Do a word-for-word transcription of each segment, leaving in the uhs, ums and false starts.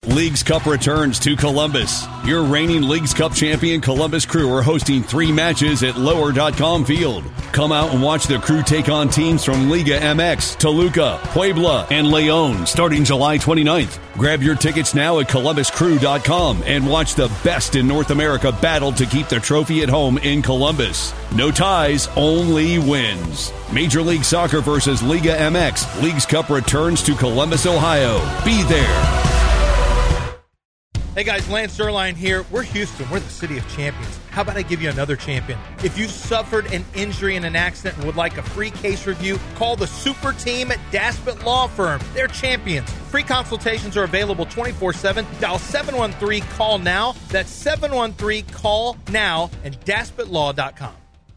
Leagues Cup returns to Columbus. Your reigning Leagues Cup champion Columbus Crew are hosting three matches at lower dot com Field. Come out and watch the Crew take on teams from Liga M X, Toluca, Puebla, and Leon starting July twenty-ninth. Grab your tickets now at columbus crew dot com and watch the best in North America battle to keep the trophy at home in Columbus. No ties, only wins. Major League Soccer versus Liga M X. Leagues Cup returns to Columbus, Ohio. Be there. Hey guys, Lance Zierlein here. We're Houston. We're the city of champions. How about I give you another champion? If you've suffered an injury in an accident and would like a free case review, call the super team at Daspit Law Firm. They're champions. Free consultations are available twenty-four seven. Dial seven one three, call now. That's seven one three, call now and daspit law dot com.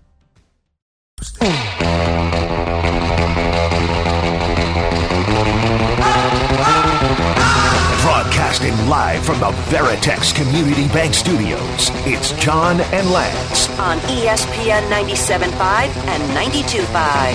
Broadcasting live from the Veritex Community Bank Studios, it's John and Lance. On E S P N ninety-seven point five and ninety-two point five.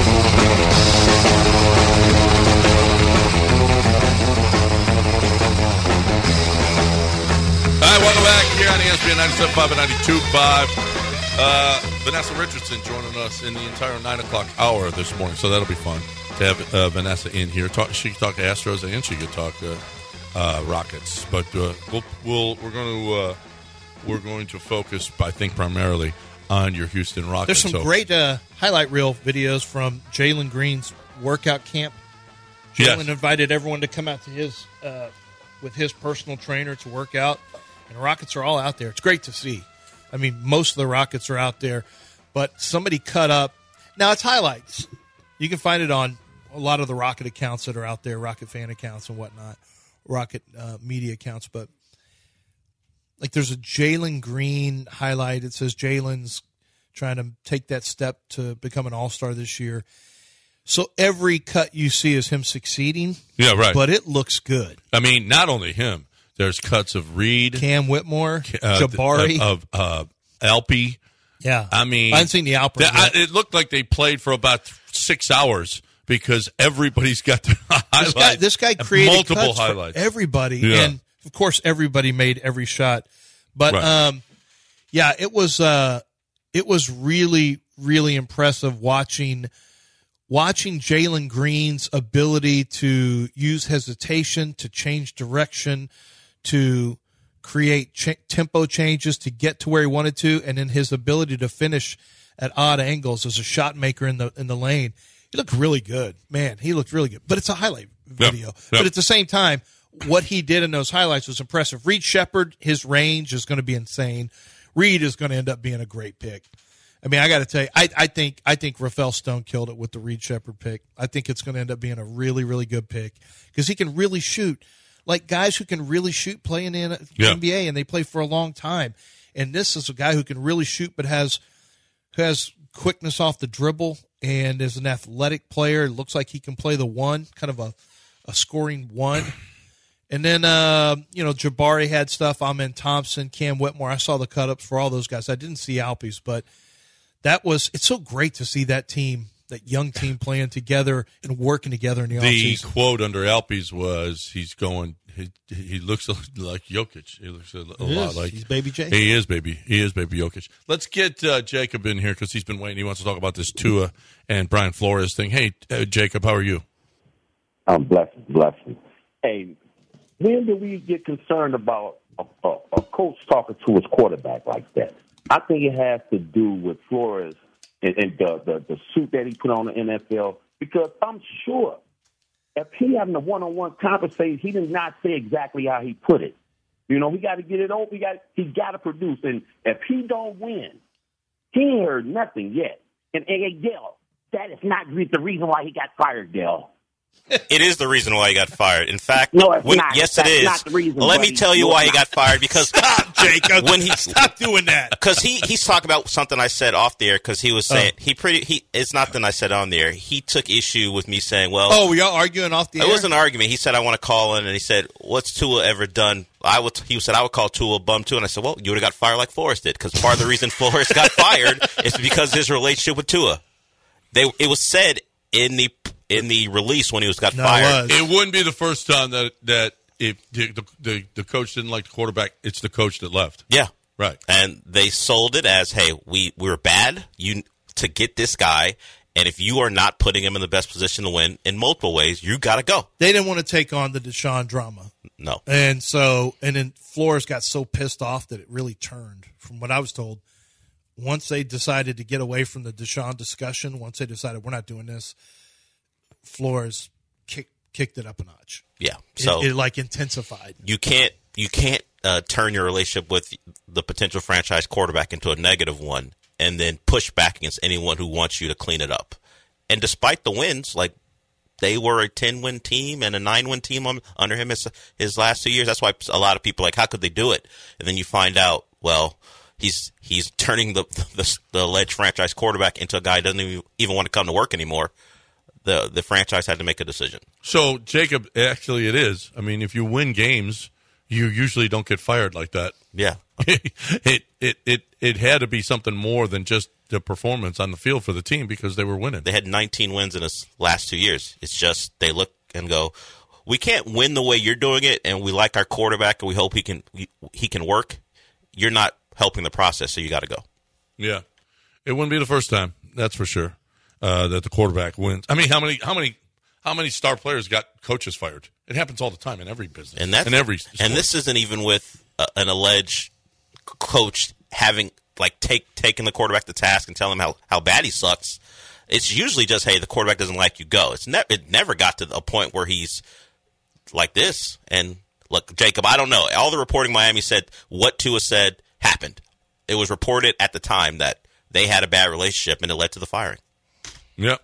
All right, welcome back here on E S P N ninety-seven point five and ninety-two point five. Uh, Vanessa Richardson joining us in the entire nine o'clock hour this morning, so that'll be fun to have uh, Vanessa in here. Talk, she can talk Astros and she can talk uh, uh, Rockets, but uh, we'll, we'll we're going to uh, we're going to focus, I think, primarily on your Houston Rockets. There's some so, great uh, highlight reel videos from Jalen Green's workout camp. Jalen yes. invited everyone to come out to his uh, with his personal trainer to work out, and the Rockets are all out there. It's great to see. I mean, most of the Rockets are out there, but somebody cut up. Now, it's highlights. You can find it on a lot of the Rocket accounts that are out there, Rocket fan accounts and whatnot, Rocket uh, media accounts. But, like, there's a Jalen Green highlight. It says Jalen's trying to take that step to become an all-star this year. So every cut you see is him succeeding. Yeah, right. But it looks good. I mean, not only him. There's cuts of Reed, Cam Whitmore, uh, Jabari, of, of uh, Alpe. Yeah, I mean, I haven't seen the Alpe. Th- I, it looked like they played for about six hours because everybody's got their highlights. This guy, this guy created multiple cuts highlights. For everybody, Yeah. and of course, everybody made every shot. But Right. um, yeah, it was uh, it was really, really impressive watching. Watching Jalen Green's ability to use hesitation, to change direction, to create ch- tempo changes to get to where he wanted to, and then his ability to finish at odd angles as a shot maker in the in the lane. He looked really good. Man, he looked really good. But it's a highlight video. Yep. Yep. But at the same time, what he did in those highlights was impressive. Reed Shepherd, his range is going to be insane. Reed is going to end up being a great pick. I mean, I got to tell you, I, I think I think Rafael Stone killed it with the Reed Shepherd pick. I think it's going to end up being a really, really good pick because he can really shoot. Like guys who can really shoot play in the Yeah. N B A, and they play for a long time. And this is a guy who can really shoot but has who has quickness off the dribble and is an athletic player. It looks like he can play the one, kind of a, a scoring one. And then, uh, you know, Jabari had stuff. Amen Thompson, Cam Whitmore. I saw the cut-ups for all those guys. I didn't see Alpe's, but that was – it's so great to see that team, that young team playing together and working together in the, The offseason. quote under Alpe's was he's going he, he looks like Jokic. He looks a, a He lot is. like He's baby J. He is baby. He is baby Jokic. Let's get uh, Jacob in here because he's been waiting. He wants to talk about this Tua and Brian Flores thing. Hey, uh, Jacob, how are you? I'm blessed, blessed. Hey, when do we get concerned about a, a, a coach talking to his quarterback like that? I think it has to do with Flores and, and the, the, the suit that he put on the N F L, because I'm sure if he having a one-on-one conversation, he did not say exactly how he put it. You know, he got to get it over. He got he got to produce. And if he don't win, he ain't heard nothing yet. And, and Dale, that is not the reason why he got fired, Dale. It is the reason why he got fired. In fact, no, it's when, not. yes, That's it is. Not the reason, Let buddy. me tell you No, why he not. got fired. Because Stop, Jacob. when he Stop doing that. Because he he's talking about something I said off the air. Because he was saying Oh. he pretty he. It's not that I said on the air. He took issue with me saying, "Well, Oh, we all arguing off the air? it was an argument." He said, "I want to call in," and he said, "What's Tua ever done?" I would. He said, "I would call Tua a bum too," and I said, "Well, you would have got fired like Flores did." Because part of the reason Flores got fired is because his relationship with Tua. They it was said in the in the release when he was got No, it fired. was. It wouldn't be the first time that that if the, the the the coach didn't like the quarterback, it's the coach that left. Yeah. Right. And they sold it as, hey, we, we're bad you to get this guy, and if you are not putting him in the best position to win in multiple ways, you got to go. They didn't want to take on the Deshaun drama. No. And so, and then Flores got so pissed off that it really turned, from what I was told. Once they decided to get away from the Deshaun discussion, once they decided we're not doing this, Flores kicked kicked it up a notch. Yeah. So it, it like intensified. You can't you can't uh, turn your relationship with the potential franchise quarterback into a negative one and then push back against anyone who wants you to clean it up. And despite the wins, like they were a ten-win team and a nine-win team on, under him his, his last two years. That's why a lot of people are like, how could they do it? And then you find out, well, he's he's turning the the, the alleged franchise quarterback into a guy who doesn't even, even want to come to work anymore. The the franchise had to make a decision. So, Jacob, actually it is. I mean, if you win games, you usually don't get fired like that. Yeah. it, it, it, it had to be something more than just the performance on the field for the team because they were winning. They had nineteen wins in his last two years. It's just they look and go, we can't win the way you're doing it, and we like our quarterback, and we hope he can he can work. You're not helping the process, so you got to go. Yeah. It wouldn't be the first time, that's for sure. Uh, that the quarterback wins. I mean, how many, how many, how many star players got coaches fired? It happens all the time in every business, and that's in every. Sport. And this isn't even with uh, an alleged coach having like take taking the quarterback to task and telling him how, how bad he sucks. It's usually just, hey, the quarterback doesn't like you, go. It's never it never got to a point where he's like this. And look, Jacob, I don't know. All the reporting Miami said what Tua said happened. It was reported at the time that they had a bad relationship, and it led to the firing. Yep.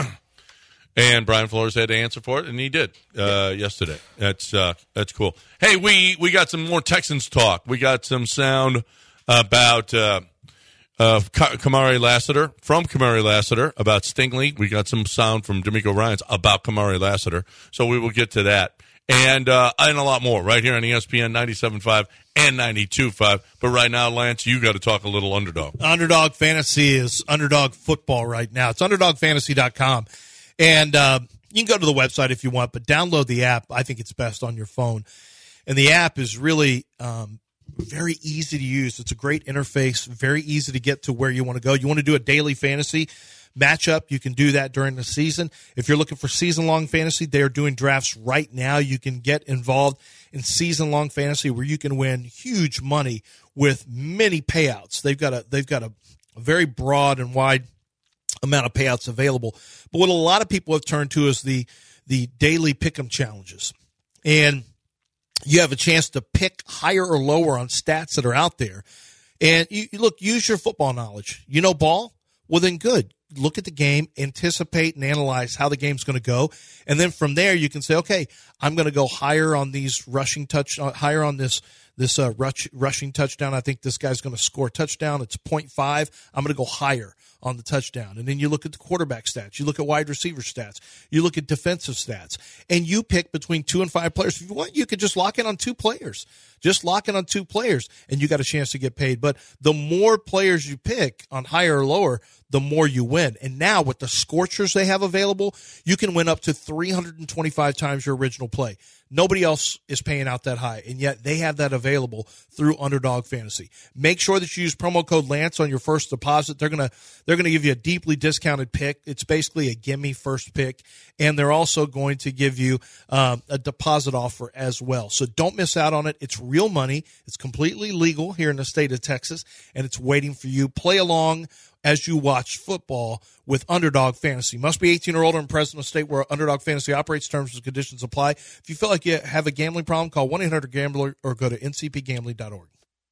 And Brian Flores had to answer for it, and he did uh, yesterday. That's uh, that's cool. Hey, we, we got some more Texans talk. We got some sound about uh, uh, Kamari Lassiter, from Kamari Lassiter, about Stingley. We got some sound from D'Amico Ryans about Kamari Lassiter. So we will get to that. And uh, and a lot more right here on E S P N ninety-seven point five and ninety-two point five. But right now, Lance, you got to talk a little underdog. Underdog Fantasy is underdog football right now. It's underdog fantasy dot com. And uh, you can go to the website if you want, but download the app. I think it's best on your phone. And the app is really um, very easy to use. It's a great interface, very easy to get to where you want to go. You want to do a daily fantasy matchup, you can do that during the season. If you're looking for season-long fantasy, they are doing drafts right now. You can get involved in season-long fantasy where you can win huge money with many payouts. They've got a they've got a, a very broad and wide amount of payouts available. But what a lot of people have turned to is the the daily pick'em challenges. And you have a chance to pick higher or lower on stats that are out there. And you, you look, use your football knowledge. You know ball? Well, then good. Look at the game, anticipate and analyze how the game's going to go. And then from there, you can say, okay, I'm going to go higher on these rushing touch, uh, higher on this this uh, rush, rushing touchdown. I think this guy's going to score a touchdown. It's point five. I'm going to go higher on the touchdown. And then you look at the quarterback stats. You look at wide receiver stats. You look at defensive stats. And you pick between two and five players. If you want, you could just lock in on two players. Just lock in on two players, and you got a chance to get paid. But the more players you pick on higher or lower, the more you win. And now with the Scorchers they have available, you can win up to three hundred twenty-five times your original play. Nobody else is paying out that high, and yet they have that available through Underdog Fantasy. Make sure that you use promo code Lance on your first deposit. They're gonna they're gonna give you a deeply discounted pick. It's basically a gimme first pick, and they're also going to give you um, a deposit offer as well. So don't miss out on it. It's real money. It's completely legal here in the state of Texas, and it's waiting for you. Play along as you watch football with Underdog Fantasy. Must be eighteen or older and present in a state where Underdog Fantasy operates. Terms and conditions apply. If you feel like you have a gambling problem, call one eight hundred gambler or go to N C P gambling dot org.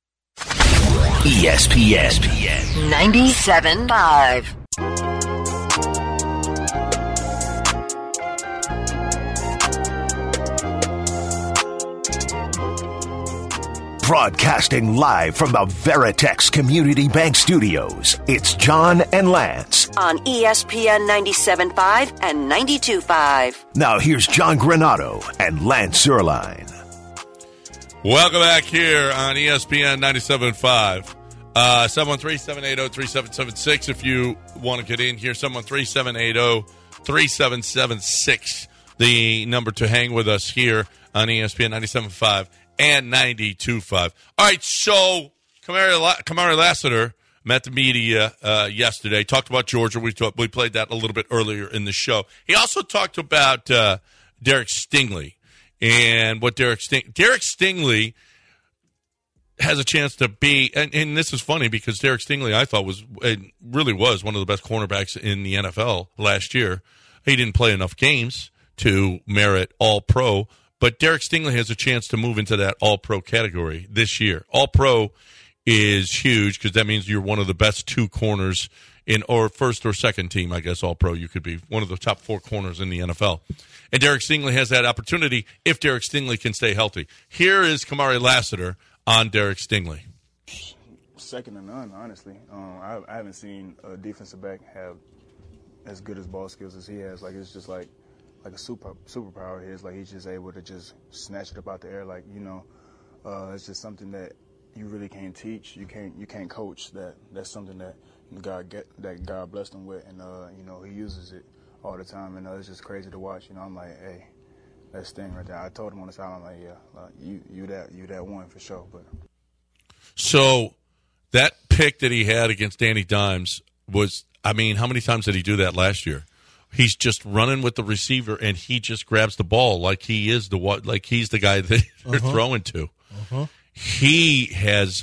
E S P N ninety-seven point five. Broadcasting live from the Veritex Community Bank Studios, it's John and Lance. On E S P N ninety-seven point five and ninety-two point five. Now here's John Granato and Lance Zierlein. Welcome back here on E S P N ninety-seven point five. Uh, seven one three, seven eight zero, three seven seven six if you want to get in here. seven one three, seven eight zero, three seven seven six, the number to hang with us here on E S P N ninety-seven point five and ninety-two point five. All right, so Kamari, La- Kamari Lassiter met the media uh, yesterday, talked about Georgia. We talked, we played that a little bit earlier in the show. He also talked about uh, Derek Stingley and what Derek Sting- Derek Stingley has a chance to be, and, and this is funny because Derek Stingley, I thought, was really was one of the best cornerbacks in the N F L last year. He didn't play enough games to merit All-Pro, but Derek Stingley has a chance to move into that All-Pro category this year. All-Pro is huge because that means you're one of the best two corners in, or first or second team, I guess, All-Pro. You could be one of the top four corners in the N F L. And Derek Stingley has that opportunity if Derek Stingley can stay healthy. Here is Kamari Lassiter on Derek Stingley. Second to none, honestly. Um, I, I haven't seen a defensive back have as good as ball skills as he has. Like, it's just like like a super superpower of his. Like, he's just able to just snatch it up out the air. Like, you know, uh, it's just something that you really can't teach. You can't you can't coach that. That's something that God get that God blessed him with, and uh, you know, he uses it all the time. And uh, it's just crazy to watch. You know, I'm like, hey, that's Sting right there. I told him on the side, I'm like, yeah, uh, you you that you that one for sure. But so that pick that he had against Danny Dimes was, I mean, how many times did he do that last year? He's just running with the receiver, and he just grabs the ball like he is the like he's the guy that they're uh-huh. throwing to. Uh-huh. He has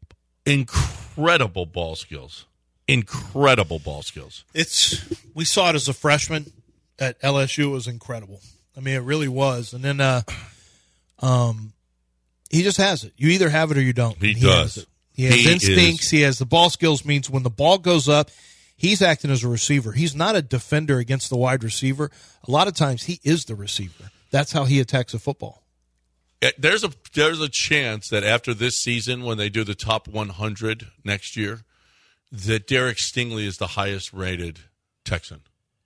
incredible ball skills. Incredible ball skills. It's we saw it as a freshman at L S U. It was incredible. I mean, it really was. And then, uh, um, he just has it. You either have it or you don't. He, he does. Has it. He has he instincts. Is. He has the ball skills. Means when the ball goes up, he's acting as a receiver. He's not a defender against the wide receiver. A lot of times, he is the receiver. That's how he attacks a football. There's a there's a chance that after this season, when they do the top one hundred next year, that Derek Stingley is the highest rated Texan.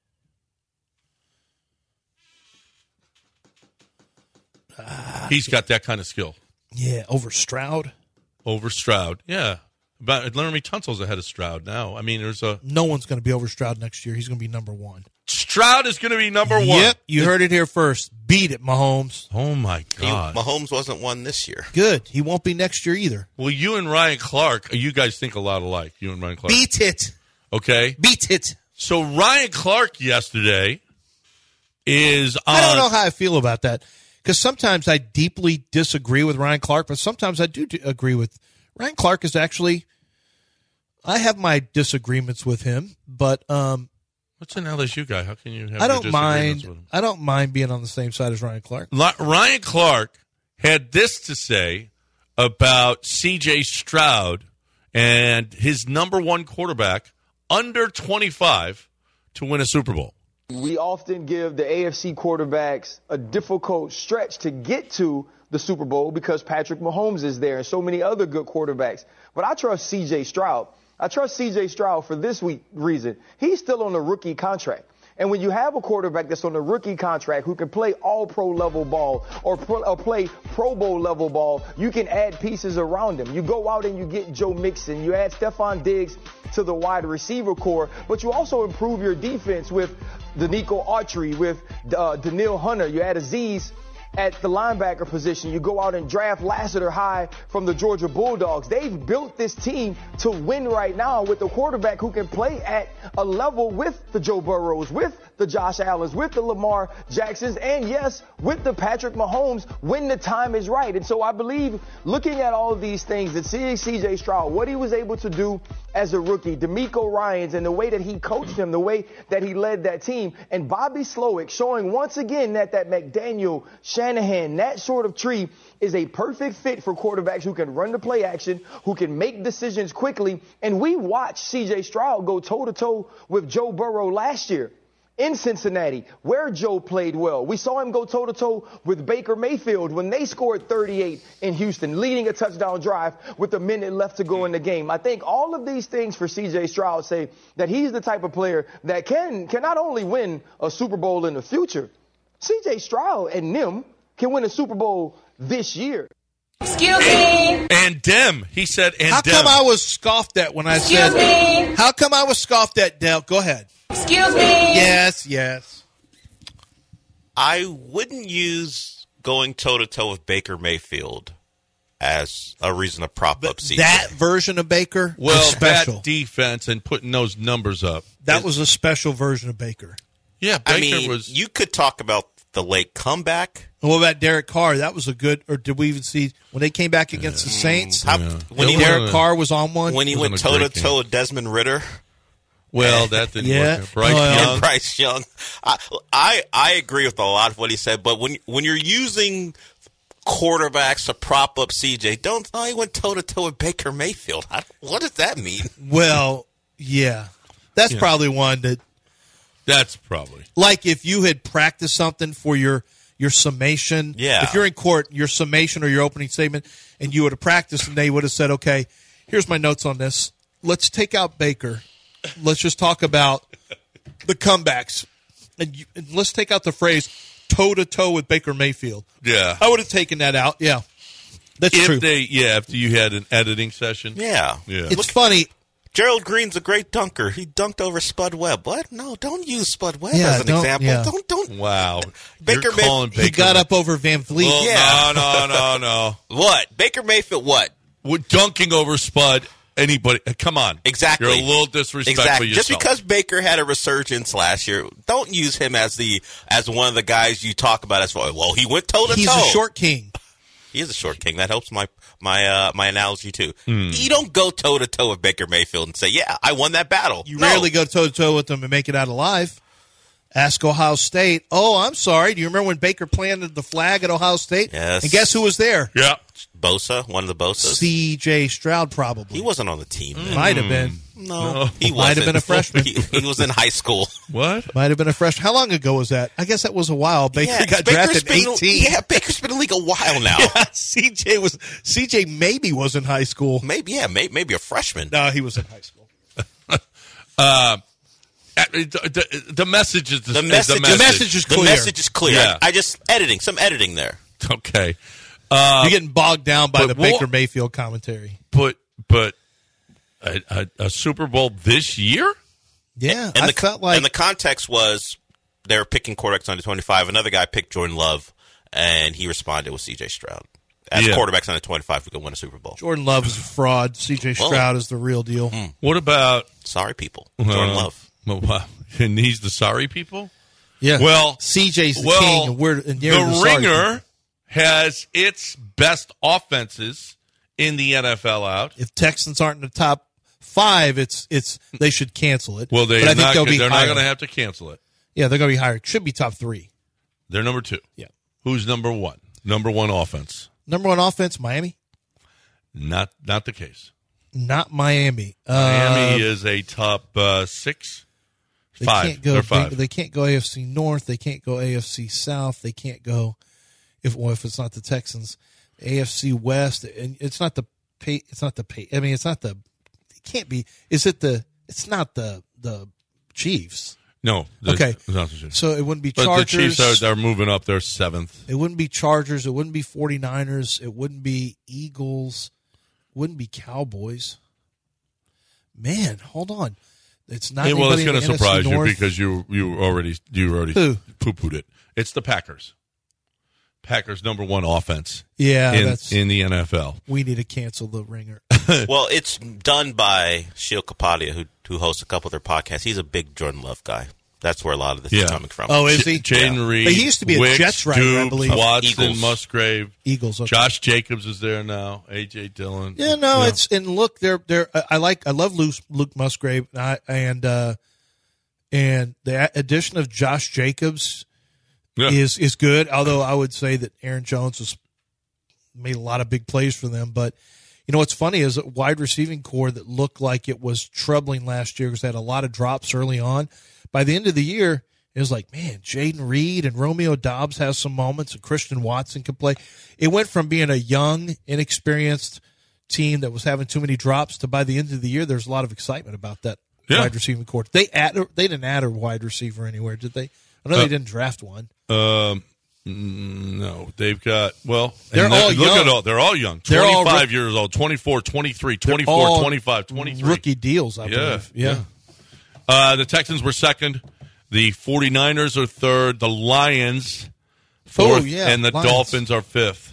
Uh, He's got that kind of skill. Yeah, over Stroud. Over Stroud, yeah. But Laramie Tunsil's ahead of Stroud now. I mean, there's a no one's going to be over Stroud next year. He's going to be number one. Stroud is going to be number one. Yep, you heard it here first. Beat it, Mahomes. Oh, my God. He, Mahomes wasn't one this year. Good. He won't be next year either. Well, you and Ryan Clark, you guys think a lot alike, you and Ryan Clark. Beat it. Okay? Beat it. So Ryan Clark yesterday is on. I don't know how I feel about that because sometimes I deeply disagree with Ryan Clark, but sometimes I do d- agree with Ryan Clark is actually – I have my disagreements with him, but um, – what's an L S U guy? How can you have I don't mind. With him? I don't mind being on the same side as Ryan Clark. La- Ryan Clark had this to say about C J Stroud and his number one quarterback under twenty-five to win a Super Bowl. We often give the A F C quarterbacks a difficult stretch to get to the Super Bowl because Patrick Mahomes is there and so many other good quarterbacks. But I trust C J Stroud. I trust C J Stroud for this week reason. He's still on a rookie contract. And when you have a quarterback that's on a rookie contract who can play all pro level ball or, pro, or play Pro Bowl level ball, you can add pieces around him. You go out and you get Joe Mixon. You add Stephon Diggs to the wide receiver core, but you also improve your defense with Danico Autry, with uh, Daniil Hunter. You add Aziz at the linebacker position. You go out and draft Lassiter high from the Georgia Bulldogs. They've built this team to win right now with a quarterback who can play at a level with the Joe Burrows, with the Josh Allens, with the Lamar Jacksons, and yes, with the Patrick Mahomes when the time is right. And so I believe looking at all of these things, that seeing C J Stroud, what he was able to do as a rookie, DeMeco Ryans, and the way that he coached him, the way that he led that team, and Bobby Slowick showing once again that that McDaniel, Shanahan, that sort of tree is a perfect fit for quarterbacks who can run the play action, who can make decisions quickly. And we watched C J Stroud go toe-to-toe with Joe Burrow last year in Cincinnati, where Joe played well. We saw him go toe-to-toe with Baker Mayfield when they scored thirty-eight in Houston, leading a touchdown drive with a minute left to go in the game. I think all of these things for C J Stroud say that he's the type of player that can, can not only win a Super Bowl in the future, C J Stroud and them can win a Super Bowl this year. Excuse me. And dem. He said and How dem. come I was scoffed at when I Excuse said me. How come I was scoffed at, Del? Go ahead. Excuse me. Yes, yes. I wouldn't use going toe-to-toe with Baker Mayfield as a reason to prop But up C J. that version of Baker Well, was special. that defense and putting those numbers up. That it- was a special version of Baker. Yeah, Baker I mean, was. you could talk about the late comeback. And what about Derek Carr? That was a good. Or did we even see when they came back against the Saints? How, Yeah. When he Derek went, Carr was on one. when he Wasn't went a great toe-to-toe with Desmond Ritter. Well, that didn't Yeah. work. Bryce Well, Young. And Bryce Young. I, I I agree with a lot of what he said, but when when you're using quarterbacks to prop up C J, don't oh, he went toe to toe with Baker Mayfield. I, what does that mean? Well, yeah, that's Yeah. probably one that, That's probably. like, if you had practiced something for your your summation. Yeah. If you're in court, your summation or your opening statement, and you would have practiced, and they would have said, "Okay, here's my notes on this. Let's take out Baker. Let's just talk about the comebacks, and, you, and let's take out the phrase toe to toe with Baker Mayfield." Yeah. I would have taken that out. Yeah, that's If true. they, yeah, if you had an editing session. Yeah. Yeah. It's funny. Gerald Green's a great dunker. He dunked over Spud Webb. What? No, don't use Spud Webb Yeah, as an don't- example. yeah. Don't don't. Wow. Baker You're calling Mayfield- He Baker got up over Van Vliet. Well, Yeah. No, no, no, no. What? Baker Mayfield? What? With dunking over Spud, anybody. Come on. Exactly. You're a little disrespectful Exactly. yourself. Just because Baker had a resurgence last year, don't use him as the as one of the guys you talk about as well. Well, he went toe to toe. He's a short king. He is a short king. That helps my my uh, my analogy too. Hmm. You don't go toe to toe with Baker Mayfield and say, "Yeah, I won that battle." You No. rarely go toe to toe with them and make it out alive. Ask Ohio State. Oh, I'm sorry. Do you remember when Baker planted the flag at Ohio State? Yes. And guess who was there? Yeah. Bosa, one of the Bosas. C J Stroud, probably. He wasn't on the team. Then. Might have been. No, he Might have wasn't. been a freshman. he, he was in high school. What? Might have been a freshman. How long ago was that? I guess that was a while. Baker Yeah, got Baker's drafted been, eighteen. Yeah, Baker's been in the league a while now. Yeah, C J was C J maybe was in high school. Maybe, yeah, maybe, maybe a freshman. No, he was in high school. Uh, the, the message is the, The is message, the message. the message is The clear. message is clear. Yeah. I, I just editing, some editing there. Okay. Uh, You're getting bogged down by but the what- Baker Mayfield commentary. but but a, a, a Super Bowl this year? Yeah, And I the, felt like and the context was they were picking quarterbacks under twenty-five. Another guy picked Jordan Love, and he responded with C J Stroud. As Yeah. quarterbacks under twenty-five, we could win a Super Bowl. Jordan Love is a fraud. C J Well, Stroud is the real deal. What about Sorry, people. Jordan uh, Love. well, wow. And he's the sorry people? Yeah. Well, C J's the well, king, and we're and they're the, the sorry Ringer people. has its best offenses in the N F L out. If Texans aren't in the top five, it's it's they should cancel it. Well, they but I think not, they'll be they're not higher. going to have to cancel it. Yeah, they're going to be higher. Should be top three. They're number two. Yeah. Who's number one? Number one offense. Number one offense, Miami. Not not the case. Not Miami. Miami Uh, is a top uh, six, they five. Can't go, They're five. They, they can't go A F C North. They can't go A F C South. They can't go if well, if it's not the Texans, A F C West. And it's not the pay. It's not the pay. I mean, it's not the. It can't be. Is it the? It's not the the Chiefs. no. the- Okay. it's not the Chiefs. So it wouldn't be But Chargers. the Chiefs are they're moving up. They're seventh. It wouldn't be Chargers. It wouldn't be 49ers. It wouldn't be Eagles. It wouldn't be Cowboys. Man, hold on. It's not. Hey, well, it's anybody going to in the N F C surprise you North. because you you already you already Who? poo pooed it. It's the Packers. Packers number one offense. Yeah, in, that's. in the N F L. We need to cancel the Ringer. Well, it's done by Sheil Kapadia, who who hosts a couple of their podcasts. He's a big Jordan Love guy. That's where a lot of this Yeah. is coming from. Oh, is he? Jaden Yeah. Reed. But he used to be a Wicks, Jets writer, I Dukes, believe. Watson, Eagles. Musgrave. Eagles. Okay. Josh Jacobs is there now. A J Dillon. Yeah, no, it's and look, they're they're. I like. I love Luke, Luke Musgrave, and I, and uh, and the addition of Josh Jacobs Yeah. is is good. Although I would say that Aaron Jones has made a lot of big plays for them. But you know what's funny is a wide receiving core that looked like it was troubling last year because they had a lot of drops early on. By the end of the year, it was like, man, Jaden Reed and Romeo Doubs has some moments, and Christian Watson can play. It went from being a young, inexperienced team that was having too many drops to by the end of the year, there's a lot of excitement about that Yeah. wide receiving core. They add, they didn't add a wide receiver anywhere, did they? I know Uh, they didn't draft one. Um, mm, no, they've got well. They're and all look young. at all. They're all young. They're all twenty-five rook- years old. twenty-four, twenty-three, They're twenty-four, all twenty-five, twenty-three. Rookie deals, I Yeah, believe. Yeah. Uh, the Texans were second. The 49ers are third. The Lions fourth, oh, yeah, and the Lions. Dolphins are fifth.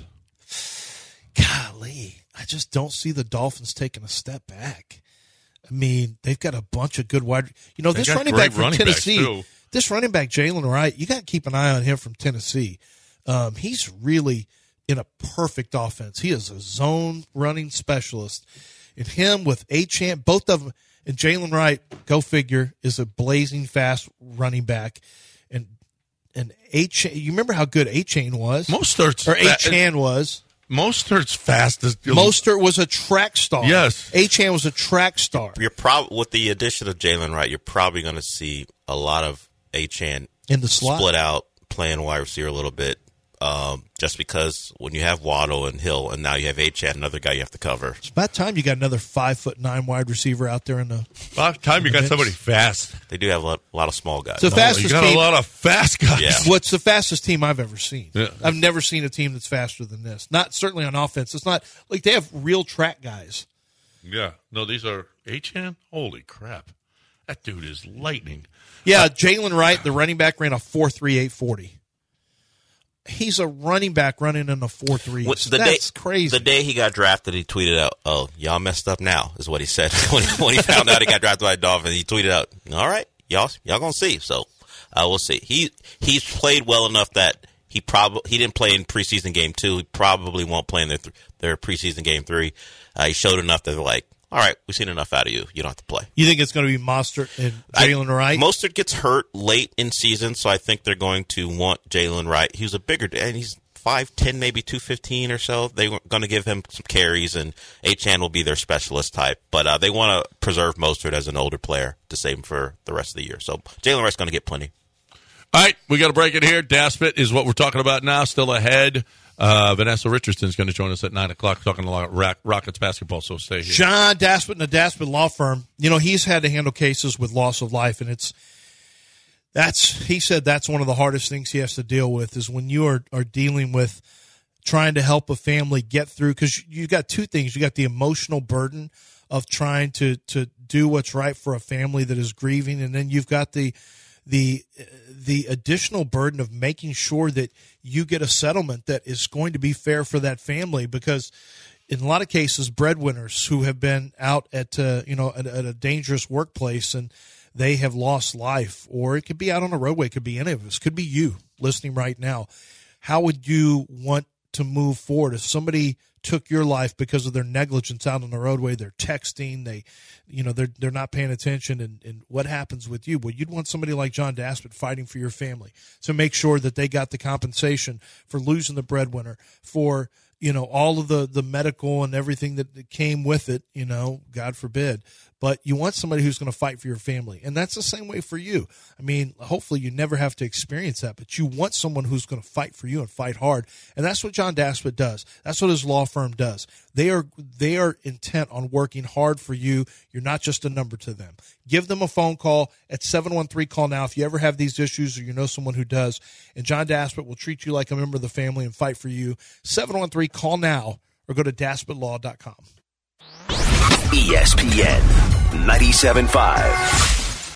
Golly, I just don't see the Dolphins taking a step back. I mean, they've got a bunch of good wide. You know, They this got running great back from running backs, Tennessee, too. this running back Jalen Wright, you got to keep an eye on him from Tennessee. Um, he's really in a perfect offense. He is a zone running specialist. And him with A-Chan, both of them, and Jalen Wright, go figure, is a blazing fast running back. And and A-Chan, you remember how good A-Chain was? Mostert's or fa- A-Chan was. Mostert's fastest. Mostert was a track star. Yes. A-Chan was a track star. You're prob- with the addition of Jalen Wright, you're probably going to see a lot of A-Chan in the slot, split out, playing wide receiver a little bit. Um, just because when you have Waddle and Hill, and now you have A-Chan, another guy you have to cover. It's about time you got another five foot nine wide receiver out there in the. About time you got mix. somebody fast. They do have a lot, a lot of small guys. The No, fastest you got team, a lot of fast guys. Yeah. What's the fastest team I've ever seen? Yeah. I've never seen a team that's faster than this. Not certainly on offense. It's not like they have real track guys. Yeah. No, these are A-Chan. Holy crap. That dude is lightning. Yeah, Jalen Wright, the running back, ran a four three eight forty. He's a running back running in a four three. What- the That's day, crazy. The day he got drafted, he tweeted out, "Oh, y'all messed up now," is what he said when, when he found out he got drafted by the Dolphins. He tweeted out, "All right, y'all, y'all gonna see." So uh, we'll see. He he's played well enough that he probably he didn't play in preseason game two. He probably won't play in their th- their preseason game three. Uh, he showed enough that they're like, "All right, we've seen enough out of you. You don't have to play." You think it's going to be Mostert and Jalen Wright? Mostert gets hurt late in season, so I think they're going to want Jalen Wright. He was a bigger, and he's five ten, maybe two fifteen or so. They're going to give him some carries, and A-Chan will be their specialist type. But uh, they want to preserve Mostert as an older player to save him for the rest of the year. So Jalen Wright's going to get plenty. All right, we got to break it here. Daspit is what we're talking about now, still ahead. Uh, Vanessa Richardson is going to join us at nine o'clock talking about Rock- Rockets basketball, so stay here. John Daspit and the Daspit Law Firm, you know, he's had to handle cases with loss of life, and it's that's he said that's one of the hardest things he has to deal with is when you are, are dealing with trying to help a family get through, because you got two things. You got the emotional burden of trying to, to do what's right for a family that is grieving, and then you've got the the the additional burden of making sure that you get a settlement that is going to be fair for that family, because in a lot of cases, breadwinners who have been out at uh, you know at, at a dangerous workplace and they have lost life, or it could be out on a roadway, it could be any of us, could be you listening right now. How would you want to move forward if somebody took your life because of their negligence out on the roadway? They're texting, they, you know, they're they're not paying attention, and, and what happens with you? Well, you'd want somebody like John Daspit fighting for your family to make sure that they got the compensation for losing the breadwinner, for you know all of the the medical and everything that came with it. You know, God forbid. But you want somebody who's going to fight for your family. And that's the same way for you. I mean, hopefully you never have to experience that, but you want someone who's going to fight for you and fight hard. And that's what John Daspit does. That's what his law firm does. They are they are intent on working hard for you. You're not just a number to them. Give them a phone call at seven one three call now if you ever have these issues or you know someone who does. And John Daspit will treat you like a member of the family and fight for you. seven one three call now or go to daspit law dot com. E S P N ninety-seven point five.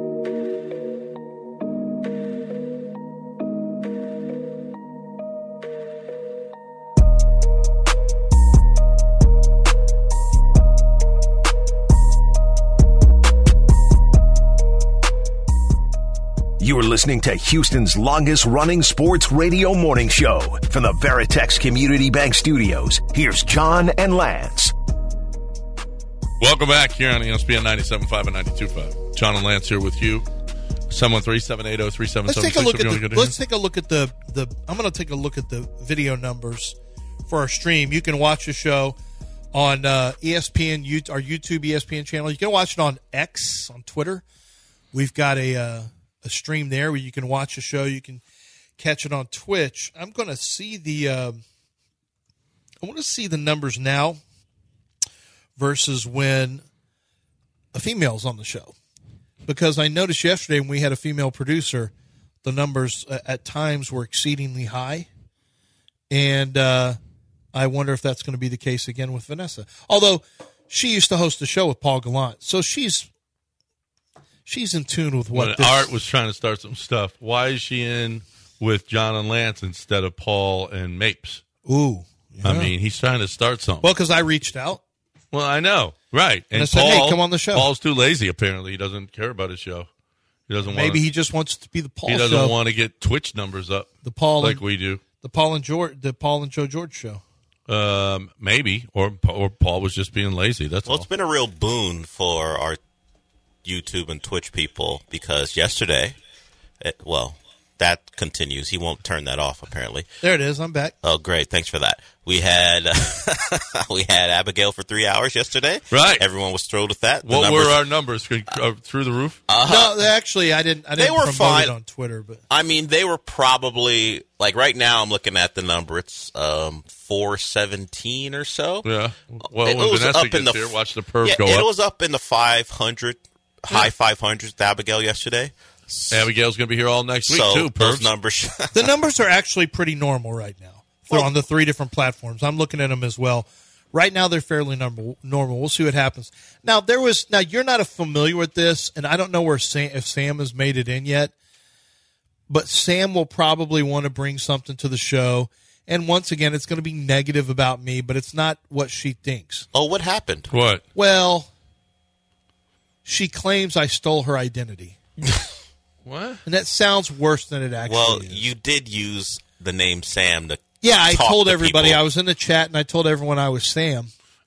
You're listening to Houston's longest running sports radio morning show from the Veritex Community Bank Studios. Here's John and Lance. Welcome back here on E S P N ninety-seven point five and ninety-two point five. John and Lance here with you. seven one three, seven eight zero, three seven seven Let's six. take a look at the, let's take a look at the, the I'm going to take a look at the video numbers for our stream. You can watch the show on uh, E S P N, our YouTube E S P N channel. You can watch it on X, on Twitter. We've got a uh, a stream there where you can watch the show. You can catch it on Twitch. I'm going to see the uh, I want to see the numbers now versus when a female's on the show. Because I noticed yesterday when we had a female producer, the numbers uh, at times were exceedingly high. And uh, I wonder if that's going to be the case again with Vanessa. Although she used to host a show with Paul Gallant. So she's she's in tune with what when this... Art was trying to start some stuff. Why is she in with John and Lance instead of Paul and Mapes. Ooh. I yeah. mean, he's trying to start something. Well, because I reached out. Well, I know. Right. And And, I said, Paul, hey, come on the show. Paul's too lazy, apparently. He doesn't care about his show. He doesn't want Maybe he just wants to be the Paul He doesn't show. want to get Twitch numbers up the Paul like and, we do. The Paul and George, the Paul and Joe George show. Um, maybe. Or or Paul was just being lazy. That's Well, all. it's been a real boon for our YouTube and Twitch people because yesterday, it, well, that continues. He won't turn that off, apparently. There it is. I'm back. Oh, great. Thanks for that. We had we had Abigail for three hours yesterday. Right. Everyone was thrilled with that. The What numbers- were our numbers? Uh, through the roof? Uh-huh. No, actually, I didn't. I They didn't were promote fine. it on Twitter, but I mean, they were probably, like right now I'm looking at the number. It's um, four seventeen or so. Yeah. Well, It when was Vanessa up in gets the- here, watch the perv yeah, go it up. was up in the five hundred, high five hundreds with Abigail yesterday. Abigail's going to be here all next week, So too, those pervs. numbers. the numbers are actually pretty normal right now. They're on the three different platforms. I'm looking at them as well. Right now, they're fairly normal. Normal. We'll see what happens. Now, there was. Now, you're not familiar with this, and I don't know where Sam, if Sam has made it in yet. But Sam will probably want to bring something to the show, and once again, it's going to be negative about me, but it's not what she thinks. Oh, what happened? What? Well, she claims I stole her identity. What? And that sounds worse than it actually Well, is. you did use the name Sam to Yeah, I talk told to everybody. people. I was in the chat, and I told everyone I was Sam.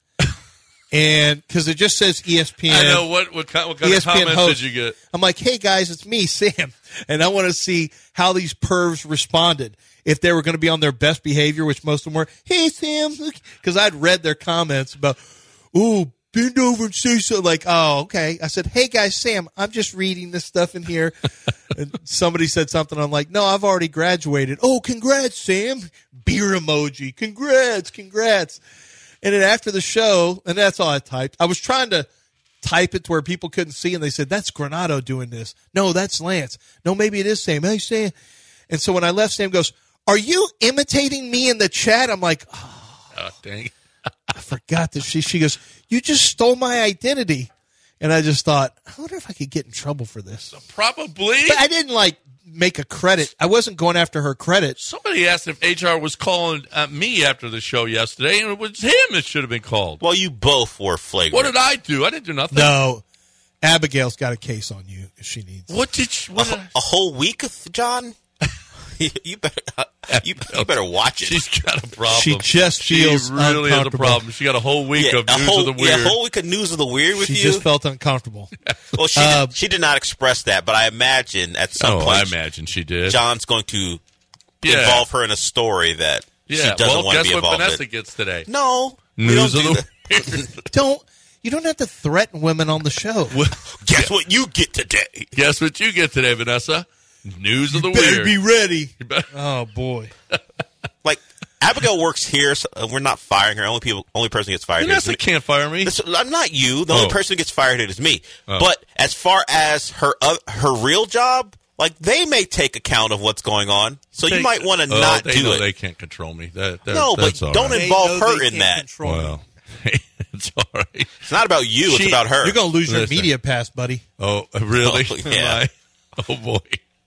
And because it just says E S P N. I know. What, what kind, what kind E of S P N comments host. did you get? I'm like, hey, guys, it's me, Sam. And I want to see how these pervs responded. If they were going to be on their best behavior, which most of them were, hey, Sam. Because I'd read their comments about, ooh, bend over and say so. Like, oh, okay. I said, hey, guys, Sam, I'm just reading this stuff in here. And somebody said something. I'm like, no, I've already graduated. Oh, congrats, Sam. Beer emoji. Congrats, congrats. And then after the show, and that's all I typed, I was trying to type it to where people couldn't see, and they said, that's Granado doing this. No, that's Lance. No, maybe it is Sam. Hey, Sam. And so when I left, Sam goes, are you imitating me in the chat? I'm like, oh, Oh, dang. I forgot that she, she goes, you just stole my identity. And I just thought, I wonder if I could get in trouble for this. Probably. But I didn't, like, make a credit. I wasn't going after her credit. Somebody asked if H R was calling at me after the show yesterday, and it was him that should have been called. Well, you both were flagrant. What did I do? I didn't do nothing. No. Abigail's got a case on you if she needs. What did she, what a, did I- a whole week, of John? you, you better you, you better watch it. She's got a problem. She just feels She really has a uncomfortable. problem. She got a whole week yeah, of a news whole, of the weird. Yeah, a whole week of news of the weird with She you. just felt uncomfortable. Well, she Uh, did, she did not express that, but I imagine at some oh, point I imagine she did. John's going to Yeah. involve her in a story that yeah. she doesn't well, want to guess be what involved Vanessa in. gets today? No, we News don't of do the that. Don't you don't have to threaten women on the show. Guess what you get today? Guess what you get today, Vanessa? News of the Better weird. be ready. You better- Oh boy. Like Abigail works here, so uh, we're not firing her. Only people, only person who gets fired here is Vanessa me. can't fire me. This- I'm not you. The only Oh. person who gets fired here is me. Oh. But as far as her uh, her real job, like they may take account of what's going on, so They- you might want to oh, not they do know it. They can't control me. That, that, no, but that's all don't right. involve They know her they in can't that. control me. Well, it's all right. It's not about you. She- it's about her. You're going to lose your Listen. media pass, buddy. Oh, really? Oh, yeah. Am I? Oh boy.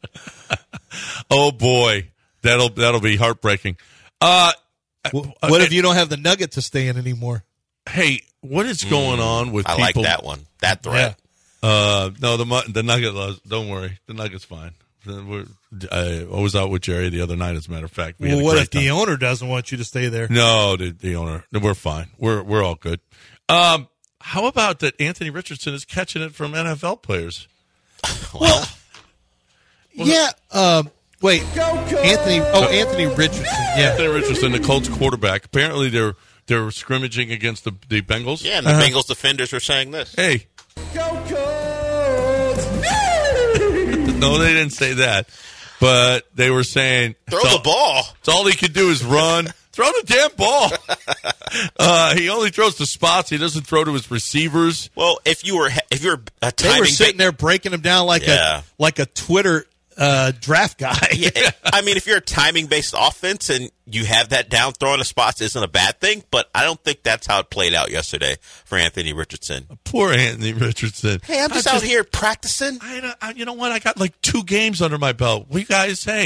Oh boy. That'll that'll be heartbreaking. Uh, What, what if you don't have the nugget to stay in anymore? hey, what is going on with I people? like that one. That threat. Uh, no, the mu- the Nugget loves. Don't worry, the Nugget's fine. We're, I, I was out with Jerry the other night. As a matter of fact, we Well, had a what great if the time. owner doesn't want you to stay there? No, the, the owner. We're fine. We're we're all good. Um, how about that? Anthony Richardson is catching it from N F L players. Well, yeah. Um, wait, Anthony. Oh, Anthony Richardson. Yeah. Anthony Richardson, the Colts quarterback. Apparently, they're they're scrimmaging against the the Bengals. Yeah, and the Uh-huh. Bengals defenders were saying this. Hey. No, they didn't say that, but they were saying Throw it's the all- ball. It's all he could do is run. Throw the damn ball. Uh, he only throws to spots. He doesn't throw to his receivers. Well, if you were if you're a They timing were sitting ba- there breaking him down like Yeah. a like a Twitter uh, draft guy. Yeah, I mean, if you're a timing based offense and you have that down throwing the spots isn't a bad thing, but I don't think that's how it played out yesterday for Anthony Richardson. Poor Anthony Richardson. Hey, I'm just I out here practicing. I, I, you know what? I got like two games under my belt. We guys, hey,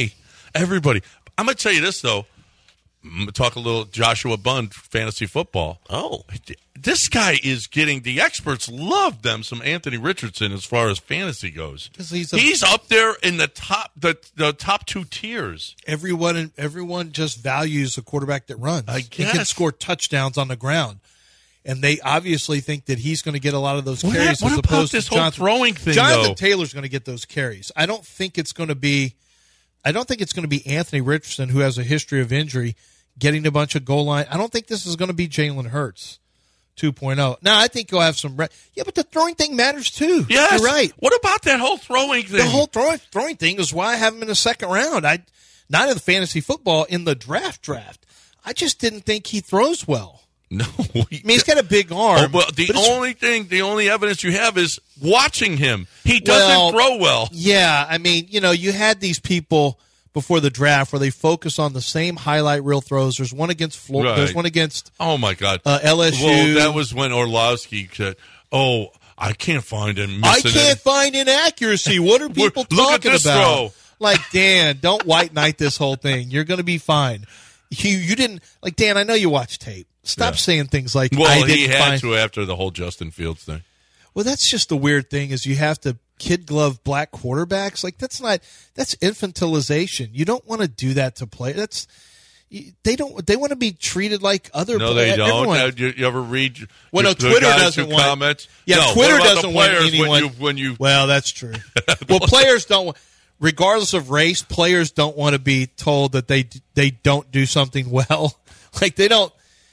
Everybody. I'm going to tell you this, though. I'm going to talk a little Joshua Bund, fantasy football. Oh. This guy is getting, the experts love them some Anthony Richardson as far as fantasy goes. He's, a, he's up there in the top the, the top two tiers. Everyone everyone just values a quarterback that runs. I He can guess. score touchdowns on the ground. And they obviously think that he's going to get a lot of those What carries hap- what as about opposed this to whole Jonathan. throwing thing, Jonathan though? Taylor's going to get those carries. I don't think it's going to be I don't think it's going to be Anthony Richardson, who has a history of injury, getting a bunch of goal line. I don't think this is going to be Jalen Hurts two point oh. Now, I think he'll have some re- Yeah, but the throwing thing matters too. Yes. You're right. What about that whole throwing thing? The whole throwing, throwing thing is why I have him in the second round. I not in the fantasy football, in the draft draft. I just didn't think he throws well. No. I mean, he's got a big arm. Oh, but the but it's- only thing, the only evidence you have is watching him. He doesn't Well, throw well. Yeah, I mean, you know, you had these people before the draft where they focus on the same highlight reel throws. There's one against Florida. Right. There's one against Oh, my God. uh, L S U. Well, that was when Orlovsky said, oh, I can't find him I missing can't it. find inaccuracy. What are people Look at talking this about? throw. Like, Dan, don't white knight this whole thing. You're going to be fine. You you didn't like Dan. I know you watch tape. Stop Yeah. saying things like Well, I didn't he had find. to after the whole Justin Fields thing. Well, that's just the weird thing is you have to kid glove black quarterbacks. Like that's not that's infantilization. You don't want to do that to play. That's they don't. They want to be treated like other. No, play, they don't. everyone. Uh, you, you ever read? Well, no, the Twitter guys doesn't who want. comment? Yeah, No, Twitter what about doesn't the want players anyone. When you, when you, well, that's true. Well, players don't. want- Regardless of race, players don't want to be told that they they don't do something well. Like they don't.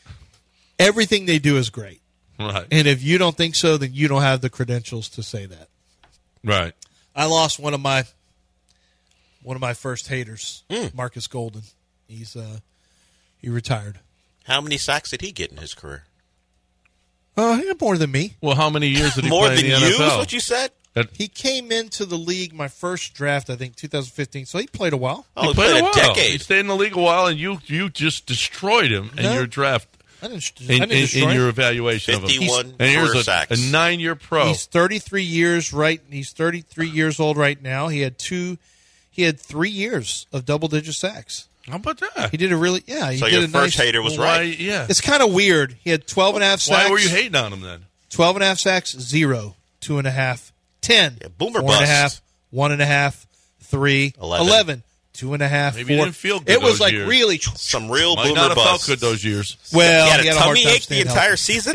Everything they do is great, right, and if you don't think so, then you don't have the credentials to say that. right. I lost one of my one of my first haters, Mm. Marcus Golden. He's uh he retired. How many sacks did he get in his career? Oh, he had more than me. Well, how many years did he More play than in the you N is F L? what you said? He came into the league my first draft, I think, twenty fifteen. So he played a while. Oh, he played, played a a while. decade. He stayed in the league a while, and you you just destroyed him in No. your draft. I didn't, I In, didn't in, destroy in him. your evaluation of him. fifty-one And here's career a, sacks. a nine-year pro. He's thirty-three years right. He's thirty-three years old right now. He had two. He had three years of double-digit sacks. How about that? He did a really yeah. He So did your a first nice, hater was Why- right. Yeah. It's kind of weird. He had twelve and a half sacks. Why were you hating on him then? twelve and a half sacks, zero, two and a half, ten, Yeah, boomer four and a bust. half, one and a half, three, Eleven. eleven, two and a half, Maybe he four. didn't feel good It was those like years. really. Some real Might boomer not have felt bust. good those years. Well, he had a he had a hard tummy time ache the staying entire healthy. season.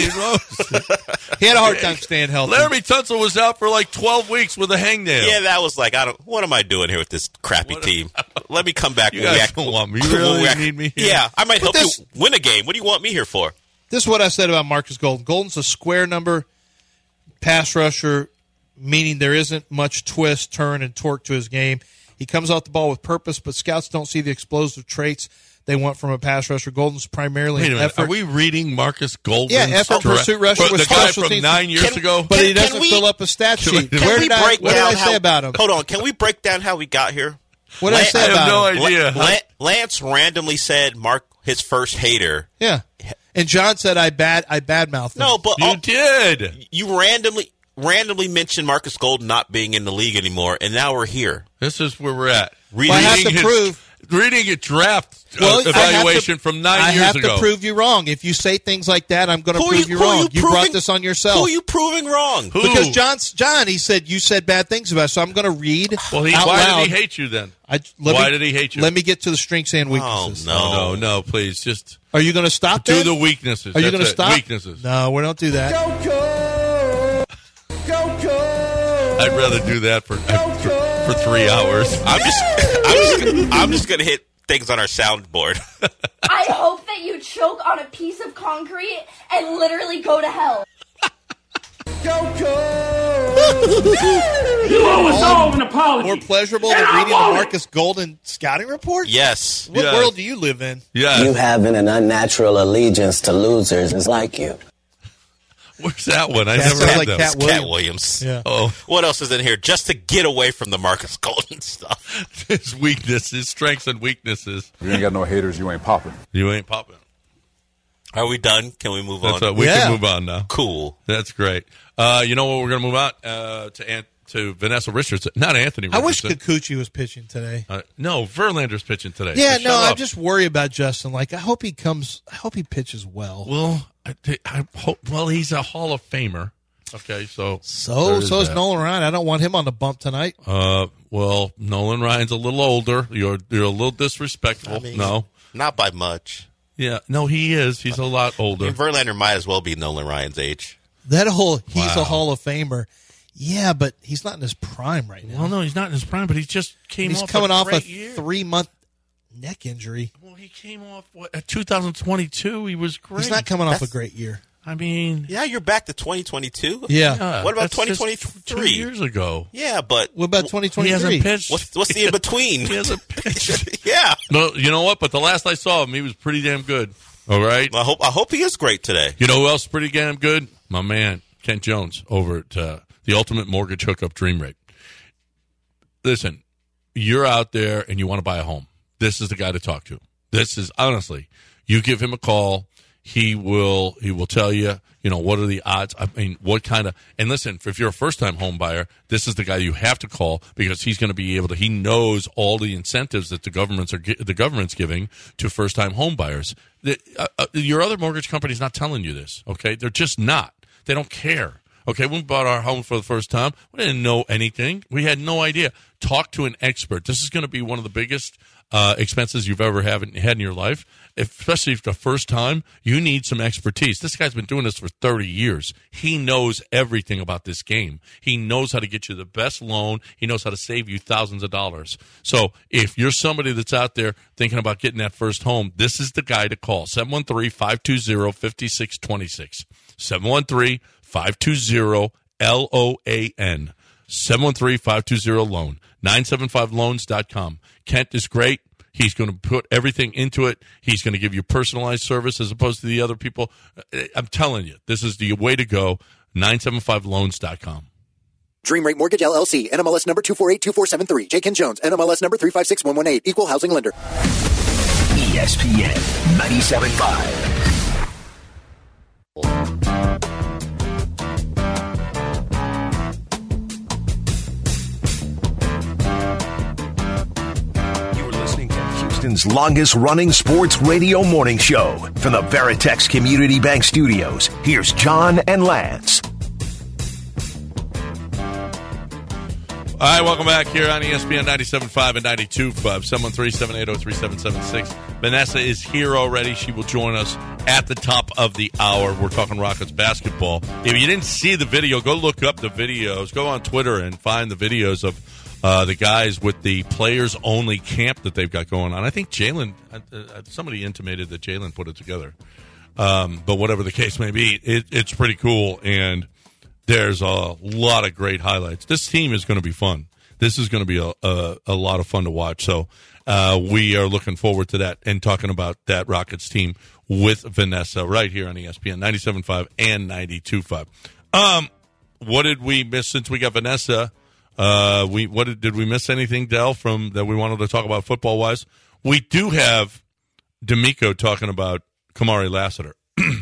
He had a hard time staying healthy. Laramie Tunsil was out for like twelve weeks with a hangnail. Yeah, that was like, I don't. What am I doing here with this crappy team? Let me come back. You when we guys act- don't want me. when You really we act- need me here? Yeah, I might help this- you win a game. What do you want me here for? This is what I said about Marcus Golden. Golden's a square number pass rusher, meaning there isn't much twist, turn, and torque to his game. He comes off the ball with purpose, but scouts don't see the explosive traits they want from a pass rusher. Golden's primarily Wait a an minute. effort. Are we reading Marcus Golden? Yeah, effort, pursuit, rusher The with guy special from teams. nine years Can- ago? but he Can- doesn't can we- fill up a stat Can we- sheet. can Where we did I, break what did down I say how, about him? Hold on. Can we break down how we got here? What did I La- say I have about no him? idea. La- Lance randomly said Mark his first hater. Yeah. And John said I bad I badmouthed him. No, but You all- did. you randomly randomly mentioned Marcus Golden not being in the league anymore, and now we're here. This is where we're at. Reading, Well, I have to his, prove- reading a draft uh, Well, I have evaluation to- from nine I years have ago. to prove you wrong. If you say things like that, I'm going to Who prove you- you, who wrong. you You, proving- brought this on yourself. Who are you proving wrong? Who? Because John's, John, he said you said bad things about it, so I'm going to read well, he, out why loud. did he hate you then? I, let Why me- did he hate you? Let me get to the strengths and Oh weaknesses. no, Oh, no, no, please. Just Are you going to stop do then? the weaknesses. Are you That's going to it. stop? Weaknesses. No, we don't do that. I'd rather do that for, for, for three hours. I'm just, I'm just, gonna, I'm just gonna hit things on our soundboard. I hope that you choke on a piece of concrete and literally go to hell. You owe us all an apology. More pleasurable than And I reading the want it. Marcus Golden scouting report? Yes. What Yes. world do you live in? Yeah. You having an unnatural allegiance to losers is like you. Where's that one? I That never sounds heard like that. Cat Cat Williams. Williams. Yeah. Oh, What else is in here? Just to get away from the Marcus Golden stuff. his weaknesses, strengths and weaknesses. If you ain't got no haters, you ain't popping. You ain't popping. Are we done? Can we move That's on? uh, we Yeah. can move on now. Cool. That's great. Uh, you know what? We're going to move on uh, to Ant- to Vanessa Richardson, not Anthony I wish Richardson. Kikuchi was pitching today. Uh, no, Verlander's pitching today. Yeah, So no, shut I up. just worry about Justin. Like, I hope he comes. I hope he pitches well. Well, I, I hope. Well, he's a Hall of Famer. Okay, so So, there is so is that. Nolan Ryan. I don't want him on the bump tonight. Uh, well, Nolan Ryan's a little older. You're you're a little disrespectful. I mean, no, not by much. yeah, no, he is. He's a lot I older. mean, Verlander might as well be Nolan Ryan's age. That whole he's Wow. a Hall of Famer. Yeah, but he's not in his prime right now. Well, no, he's not in his prime, but he just came. he's off coming a off a great year. three month neck injury. Well, he came off what at two thousand twenty-two. He was great. He's not coming off That's- a great year. I mean, Yeah, you're back to twenty twenty-two. Yeah. yeah, What about that's just twenty Two twenty-three? years ago. Yeah, but What about twenty He twenty hasn't three? pitched. what's what's the in between? He hasn't pitched. Yeah. No, you know what? But the last I saw him, he was pretty damn good. All right. I hope I hope he is great today. You know who else is pretty damn good? My man, Kent Jones, over at uh, the Ultimate Mortgage Hookup Dream Rate. Listen, you're out there and you want to buy a home. This is the guy to talk to. This is, honestly, you give him a call. He will he will tell you, you know, what are the odds? I mean, what kind of – and listen, if you're a first-time home buyer, this is the guy you have to call because he's going to be able to – he knows all the incentives that the governments are gi- the government's giving to first-time home buyers. The, uh, uh, your other mortgage company's not telling you this, okay? They're just not. They don't care. Okay, when we bought our home for the first time, we didn't know anything. We had no idea. Talk to an expert. This is going to be one of the biggest uh, expenses you've ever have, had in your life, especially if the first time. You need some expertise. This guy's been doing this for thirty years. He knows everything about this game. He knows how to get you the best loan. He knows how to save you thousands of dollars. So if you're somebody that's out there thinking about getting that first home, this is the guy to call, seven one three, five two zero, five six two six. seven one three, five two zero, L O A N. seven one three, five two zero, loan. nine seven five loans dot com. Kent is great. He's going to put everything into it. He's going to give you personalized service as opposed to the other people. I'm telling you, this is the way to go. nine seven five loans dot com. Dream Rate Mortgage, L L C, N M L S number two four eight two four seven three. J. Ken Jones, N M L S number three five six one one eight. Equal housing lender. E S P N ninety-seven point five. You're listening to Houston's longest running sports radio morning show from the Veritex Community Bank Studios. Here's John and Lance. All right, welcome back here on E S P N ninety-seven point five and ninety-two point five, seven one three, seven eight zero, three seven seven six. Vanessa is here already. She will join us at the top of the hour. We're talking Rockets basketball. If you didn't see the video, go look up the videos. Go on Twitter and find the videos of uh, the guys with the players-only camp that they've got going on. I think Jalen, uh, uh, somebody intimated that Jalen put it together. Um, but whatever the case may be, it, it's pretty cool, and there's a lot of great highlights. This team is going to be fun. This is going to be a, a, a lot of fun to watch. So uh, we are looking forward to that and talking about that Rockets team with Vanessa right here on E S P N ninety-seven point five and ninety-two point five. Um, what did we miss since we got Vanessa? Uh, we what did, did we miss anything, Del, from that we wanted to talk about football wise? We do have D'Amico talking about Kamari Lassiter,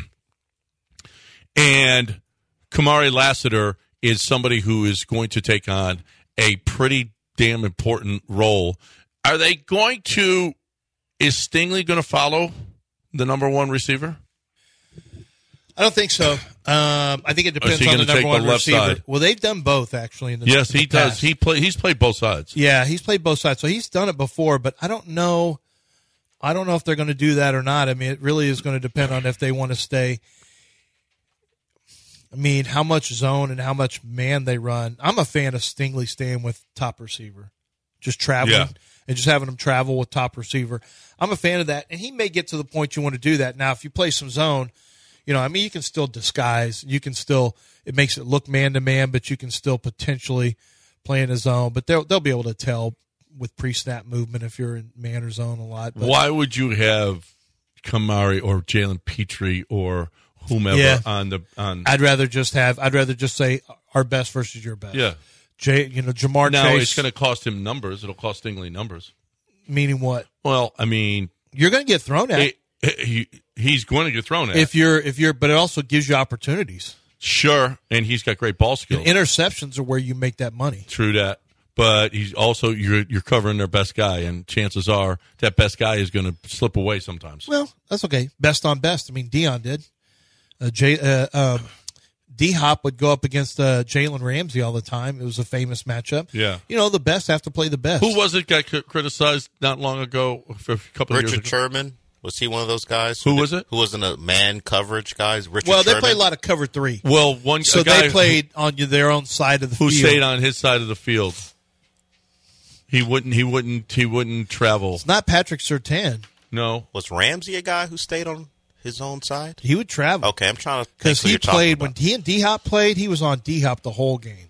and Kamari Lassiter is somebody who is going to take on a pretty damn important role. Are they going to – is Stingley going to follow the number one receiver? I don't think so. Um, I think it depends he on the gonna number take one the left receiver. side? Well, they've done both, actually. In the, Yes, in the he does. past. He play, He's played both sides. Yeah, he's played both sides. So he's done it before, but I don't know – I don't know if they're going to do that or not. I mean, it really is going to depend on if they want to stay – I mean, how much zone and how much man they run. I'm a fan of Stingley staying with top receiver, just traveling Yeah. and just having him travel with top receiver. I'm a fan of that, and he may get to the point you want to do that. Now, if you play some zone, you know, I mean, you can still disguise. You can still – it makes it look man-to-man, but you can still potentially play in a zone. But they'll, they'll be able to tell with pre-snap movement if you're in man or zone a lot. But, Why would you have Kamari or Jalen Petrie or – whomever Yeah. on the on I'd rather just have. I'd rather just say our best versus your best. yeah. Jay, you know, Jamar Now Chase. it's going to cost him numbers. It'll cost Stingley numbers. Meaning what? Well, I mean, You're going to get thrown at it, he he's going to get thrown at. if you're if you're, but it also gives you opportunities. Sure, and he's got great ball skills. And interceptions are where you make that money. True that. But he's also you're you're covering their best guy, and chances are that best guy is going to slip away sometimes. Well, that's okay. Best on best. I mean, Dion did. Uh, Jay, uh, um, D-Hop would go up against uh, Jalen Ramsey all the time. It was a famous matchup. Yeah. You know, the best have to play the best. Who was it got criticized not long ago? For a couple of years Richard ago? Sherman. Was he one of those guys? Who did, was it? Who wasn't a man coverage guys? Richard well, they Sherman? played a lot of cover three. Well, one so a guy they played on their own side of the who field. Who stayed on his side of the field. He wouldn't. He wouldn't. He wouldn't travel. It's not Patrick Surtain. No. Was Ramsey a guy who stayed on his own side? He would travel. Okay, I'm trying to because he played when he and D-Hop played. He was on D-Hop the whole game.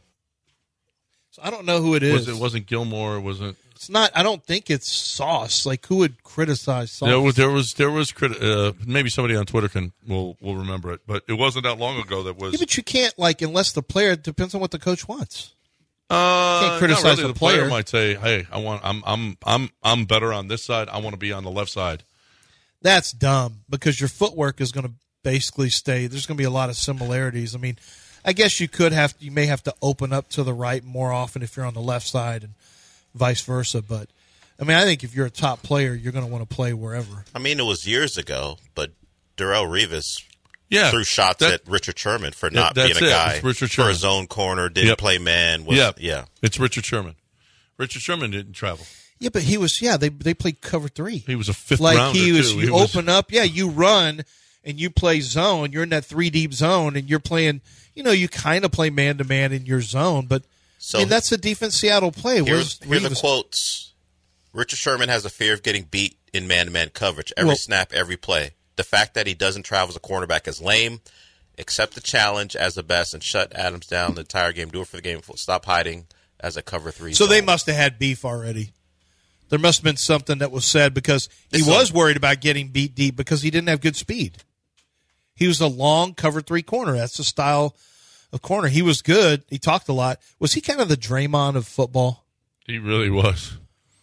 So I don't know who it is. Was it wasn't Gilmore? It wasn't. It's not. I don't think it's Sauce. Like who would criticize Sauce? There was. There was. There was. Criti- uh, maybe somebody on Twitter can will will remember it, but it wasn't that long ago. That was. Yeah, but you can't like unless the player it depends on what the coach wants. Uh, can't criticize not really. the the player. player. Might say, "Hey, I want. I'm. I'm. I'm. I'm better on this side. I want to be on the left side." That's dumb because your footwork is going to basically stay. There's going to be a lot of similarities. I mean, I guess you could have. You may have to open up to the right more often if you're on the left side, and vice versa. But I mean, I think if you're a top player, you're going to want to play wherever. I mean, it was years ago, but Darrelle Revis yeah, threw shots that, at Richard Sherman for not yeah, being a it. guy It's Richard for Sherman. his own corner, didn't yep. play man. Was, yeah, yeah, it's Richard Sherman. Richard Sherman didn't travel. Yeah, but he was. Yeah, they they played cover three. He was a fifth like rounder he was. too. You he was, open up. Yeah, you run and you play zone. You're in that three deep zone, and you're playing. You know, you kind of play man to man in your zone, but so, I mean, that's the defense Seattle play. Here, Where's here are the Revis? quotes. Richard Sherman has a fear of getting beat in man to man coverage every Well- snap, every play. The fact that he doesn't travel as a cornerback is lame. Accept the challenge as the best and shut Adams down the entire game. Do it for the game. Stop hiding as a cover three. So zone. they must have had beef already. There must have been something that was said because he This was is- worried about getting beat deep because he didn't have good speed. He was a long cover three corner. That's the style of corner. He was good. He talked a lot. Was he kind of the Draymond of football? He really was.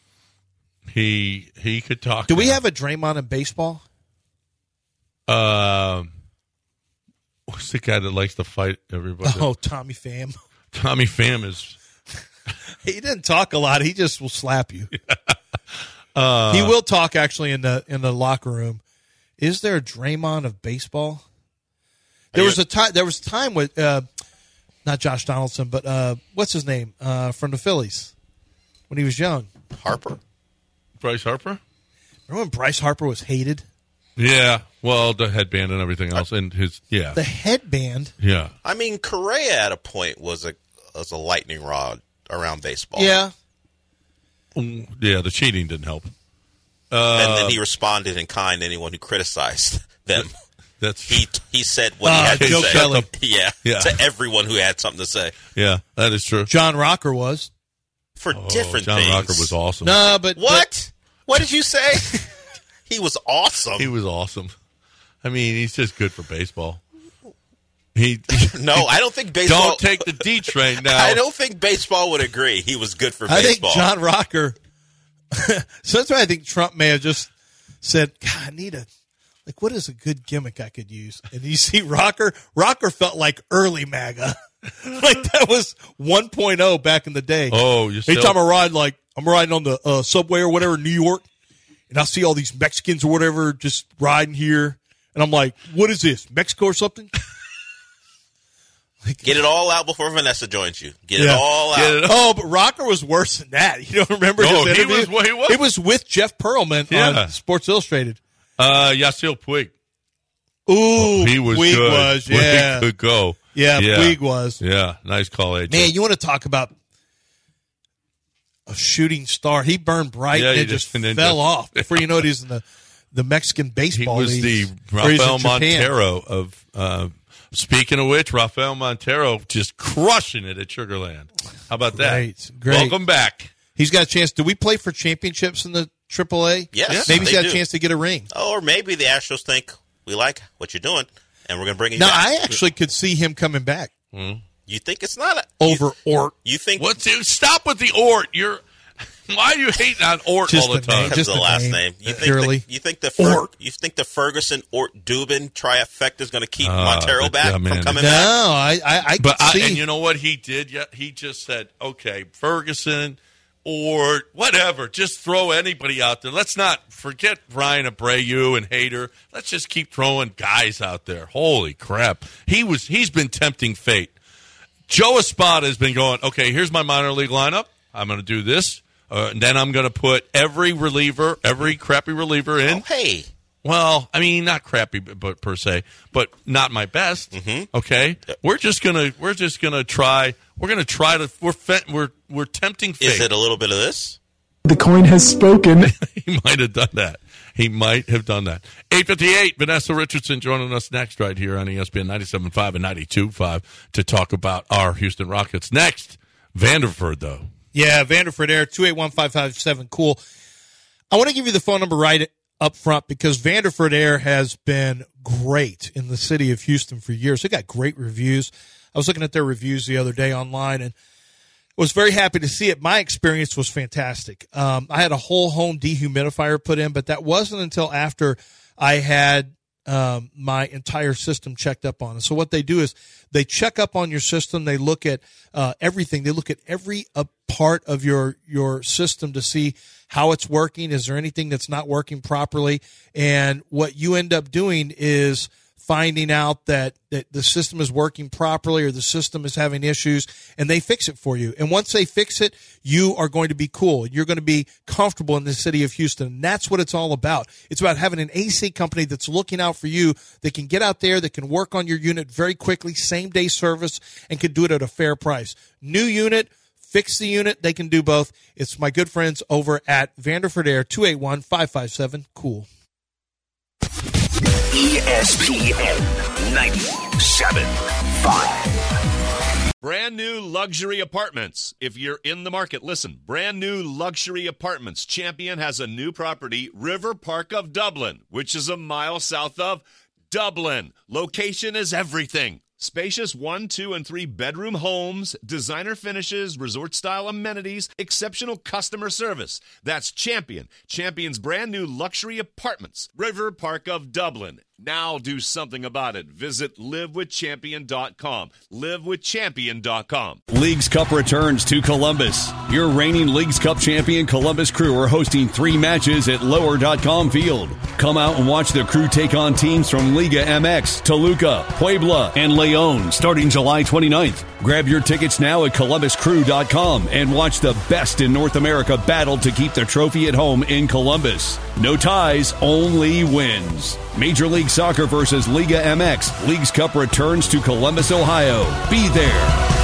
He he could talk. Do we now. have a Draymond in baseball? Um, what's the guy that likes to fight everybody? Oh, Tommy Pham. Tommy Pham is. He didn't talk a lot. He just will slap you. Uh, he will talk actually in the in the locker room. Is there a Draymond of baseball? There was a time. There was a time with uh, not Josh Donaldson, but uh, what's his name uh, from the Phillies when he was young? Harper, Bryce Harper. Remember when Bryce Harper was hated? Yeah, well, the headband and everything else, and his yeah, The headband. yeah. I mean, Correa at a point was a was a lightning rod around baseball. Yeah. Mm, yeah, the cheating didn't help. and Uh, then he responded in kind to anyone who criticized them. That's he he said what Uh, he had to Joe say. Kelly. Yeah, Yeah. to everyone who had something to say yeah, that is true. John Rocker was. for Oh, different John things. Rocker was awesome. No, but What? What did you say? He was awesome. He was awesome. I mean, he's just good for baseball. He no, I don't think baseball. don't take the D train now. I don't think baseball would agree. He was good for I think baseball. John Rocker. So that's why I think Trump may have just said, God, I need a, like, what is a good gimmick I could use? And you see Rocker, Rocker felt like early MAGA. Like that was one point oh back in the day. Oh, you still- Anytime I ride, like, I'm riding on the uh, subway or whatever in New York, and I see all these Mexicans or whatever just riding here, and I'm like, what is this, Mexico or something? Like, Get it all out before Vanessa joins you. Get it Yeah. all out. Get it Oh, but Rocker was worse than that. You don't remember No, his he interview? was- he was. It was with Jeff Pearlman Yeah. on Sports Illustrated. Uh, Yasiel Puig. Ooh, He was Puig good. was, Puig yeah. could go. Yeah, yeah. Puig was. Yeah, nice call, A J. Man, you want to talk about a shooting star. He burned bright Yeah, and he it just just- and then fell just- off. Before you know it, he's in the, the Mexican He baseball was the leagues, where he's in Rafael Japan. Montero of. Uh, speaking of which, Rafael Montero just crushing it at Sugarland. How about that? Great, great. Welcome back. He's got a chance. Do we play for championships in the triple A? Yes, Maybe he's they got a do. chance to get a ring. Or maybe the Astros think we like what you're doing, and we're going to bring you No, back. I actually could see him coming back You think it's not a, over Ort. You think What's it? Stop with the Ort. You're Why are you hating on Ort Just all the the time? name. Because Just of the the last name. name. You think Purely. the, you think the Fer- Ort. you think the Ferguson Ort Dubin trifecta is going to keep Uh, Montero but, back yeah, man. from coming No, back? I, I, I But can I, see. and you know what he did? Yeah, he just said, "Okay, Ferguson or whatever. Just throw anybody out there. Let's not forget Brian Abreu and Hader. Let's just keep throwing guys out there." Holy crap! He was. He's been tempting fate. Joe Espada has been going, "Okay, here's my minor league lineup. I'm going to do this, uh, and then I'm going to put every reliever, every crappy reliever in." Oh, hey. Well, I mean, not crappy, but per se, but not my best. Mm-hmm. Okay, we're just gonna we're just gonna try. We're gonna try to we're fe- we're we're tempting fate. Is it a little bit of this? The coin has spoken. He might have done that. He might have done that. eight fifty-eight, Vanessa Richardson joining us next right here on E S P N ninety-seven point five and ninety-two point five to talk about our Houston Rockets. Next, Vanderford, though. Yeah, Vanderford Air, two eight one, five five seven, cool. I want to give you the phone number right up front because Vanderford Air has been great in the city of Houston for years. They got great reviews. I was looking at their reviews the other day online and was very happy to see it. My experience was fantastic. Um, I had a whole home dehumidifier put in, but that wasn't until after I had um, my entire system checked up on. And so what they do is they check up on your system. They look at uh, everything. They look at every uh, part of your your system to see how it's working. Is there anything that's not working properly? And what you end up doing is finding out that, that the system is working properly or the system is having issues, and they fix it for you. And once they fix it, you are going to be cool. You're going to be comfortable in the city of Houston. And that's what it's all about. It's about having an A C company that's looking out for you, that can get out there, that can work on your unit very quickly, same-day service, and can do it at a fair price. New unit, fix the unit, they can do both. It's my good friends over at Vanderford Air, two eight one, five five seven, cool. E S P N ninety-seven point five. Brand new luxury apartments. If you're in the market, listen. Brand new luxury apartments. Champion has a new property, River Park of Dublin, which is a mile south of Dublin. Location is everything. Spacious one, two, and three bedroom homes, designer finishes, resort-style amenities, exceptional customer service. That's Champion. Champion's brand new luxury apartments. River Park of Dublin. Now do something about it. Visit live with champion dot com. live with champion dot com. Leagues Cup returns to Columbus. Your reigning Leagues Cup champion Columbus Crew are hosting three matches at lower dot com Field. Come out and watch the Crew take on teams from Liga M X, Toluca, Puebla, and Leon starting July twenty-ninth. Grab your tickets now at columbus crew dot com and watch the best in North America battle to keep the trophy at home in Columbus. No ties, only wins. Major League Soccer versus Liga M X. Leagues Cup returns to Columbus, Ohio. Be there.